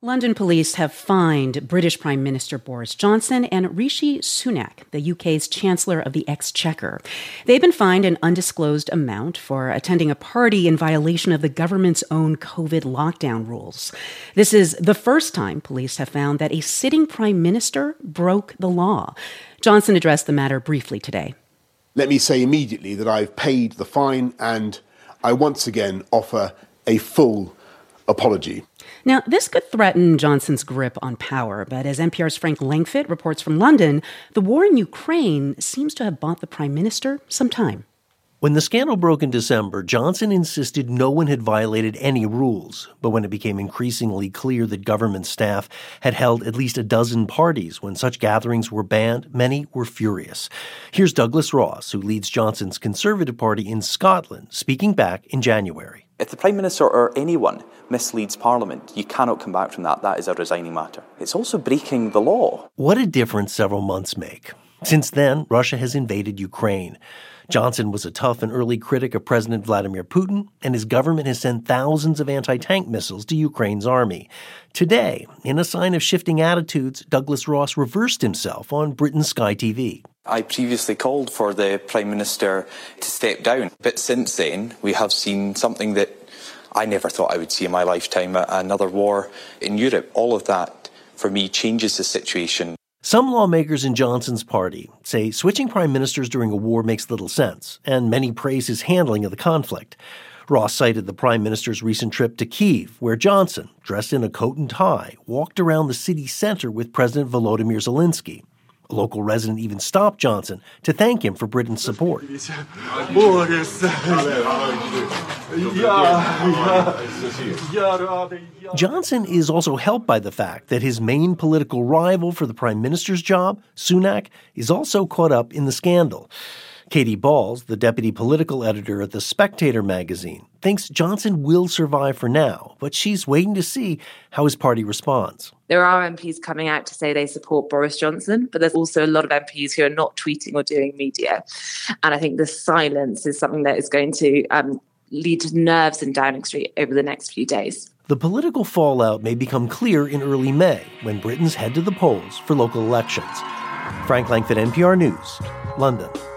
London police have fined British Prime Minister Boris Johnson and Rishi Sunak, the UK's Chancellor of the Exchequer. They've been fined an undisclosed amount for attending a party in violation of the government's own COVID lockdown rules. This is the first time police have found that a sitting Prime Minister broke the law. Johnson addressed the matter briefly today. Let me say immediately that I've paid the fine and I once again offer a full apology. Now, this could threaten Johnson's grip on power, but as NPR's Frank Langfitt reports from London, the war in Ukraine seems to have bought the prime minister some time. When the scandal broke in December, Johnson insisted no one had violated any rules. But when it became increasingly clear that government staff had held at least a dozen parties when such gatherings were banned, many were furious. Here's Douglas Ross, who leads Johnson's Conservative Party in Scotland, speaking back in January. If the Prime Minister or anyone misleads Parliament, you cannot come back from that. That is a resigning matter. It's also breaking the law. What a difference several months make. Since then, Russia has invaded Ukraine. Johnson was a tough and early critic of President Vladimir Putin, and his government has sent thousands of anti-tank missiles to Ukraine's army. Today, in a sign of shifting attitudes, Douglas Ross reversed himself on Britain's Sky TV. I previously called for the Prime Minister to step down, but since then we have seen something that I never thought I would see in my lifetime, another war in Europe. All of that, for me, changes the situation. Some lawmakers in Johnson's party say switching prime ministers during a war makes little sense, and many praise his handling of the conflict. Ross cited the prime minister's recent trip to Kyiv, where Johnson, dressed in a coat and tie, walked around the city center with President Volodymyr Zelensky. A local resident even stopped Johnson to thank him for Britain's support. Johnson is also helped by the fact that his main political rival for the prime minister's job, Sunak, is also caught up in the scandal. Katie Balls, the deputy political editor at The Spectator magazine, thinks Johnson will survive for now, but she's waiting to see how his party responds. There are MPs coming out to say they support Boris Johnson, but there's also a lot of MPs who are not tweeting or doing media. And I think the silence is something that is going to lead to nerves in Downing Street over the next few days. The political fallout may become clear in early May when Britons head to the polls for local elections. Frank Langfitt, NPR News, London.